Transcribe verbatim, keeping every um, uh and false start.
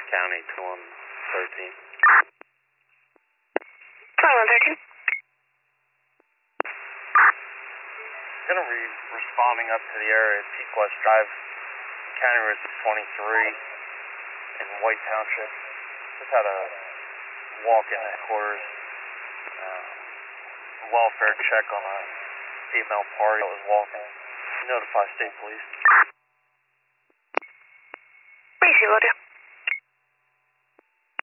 County, twenty-one thirteen. twenty-one thirteen. Gonna be responding up to the area at Peak West Drive, County Road twenty-three in White Township. Just had a walk-in headquarters, uh, welfare check on a female party that was walking. Notify state police. Please, will do.